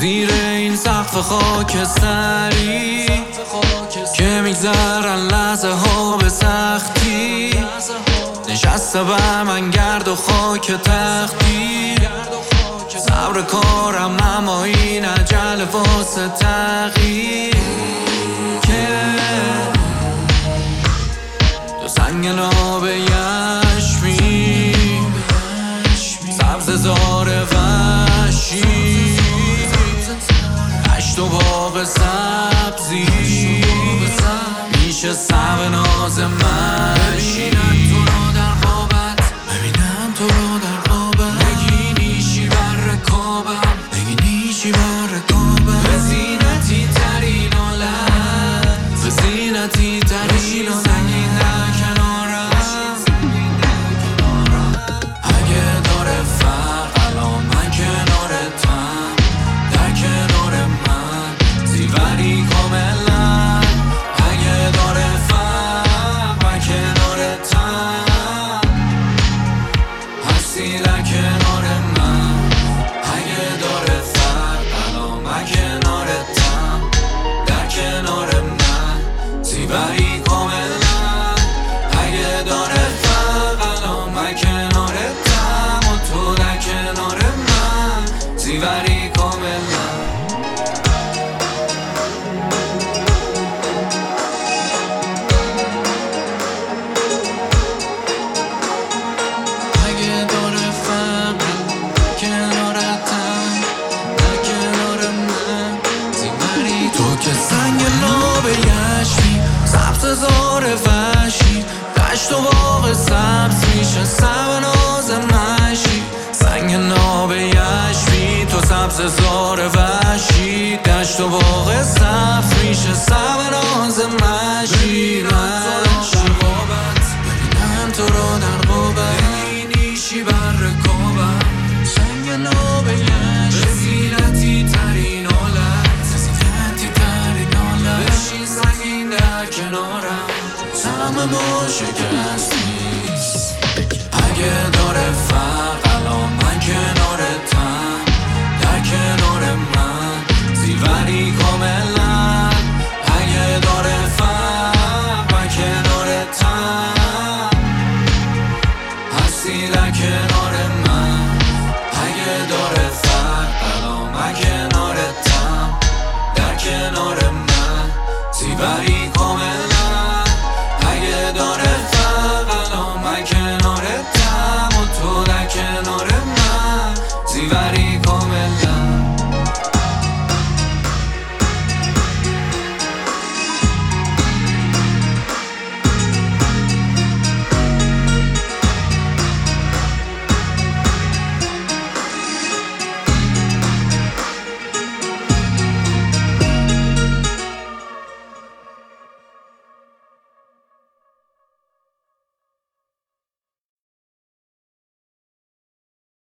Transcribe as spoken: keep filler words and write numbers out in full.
زیر این سقف خاکستری که میگذرن لحظه ها به سختی، نشسته بر من گرد و خاک تختی. صبر کارم اما این عجله واسه تغییر که تو سنگ ناب یشمی سبز زار وحشی دشت و باغ سبزی میشه سب ناز مشی. ببینم تو رو در خوابت، ببینم تو رو در خوابت، بگی نیشی بر رکابم، بگی نیشی بر رکابم. به زینتی ترین حالت، به زینتی ترین حالت سنگین در کنارم. اگه داره فرق الان من کنارتم، در کنار من زیوری کاملا. اگه داره فرق من کنارتم، هستی در کنار من. اگه داره فرق الان من کنارتم، در کنار من زیوری کاملا. اگه داره فرق الان من کنارتم و تو در کنار من زیوری کاملا. اگه داره فرق کنارتم، در کنار من زیوری. تو که سنگ ناب یشمی سبز زار وحشی دشت و باغ سبز میشه سب ناز مشی. سنگ ناب یشمی تو سبز زار وحشی دشت و باغ سبز میشه سب ناز مشی. ببینم تو رو در خوابت، بگی نیشی بر رکابم، سنگ ناب یشمی به زینتی ترین حالت، به زینتی ترین حالت. بشین سنگین در کنارم، همه ما شکستیست. اگه داره فرق الان من کنارتم، در کنار من زیوری کاملا. اگه داره فرق من کنارتم، هستی در کنار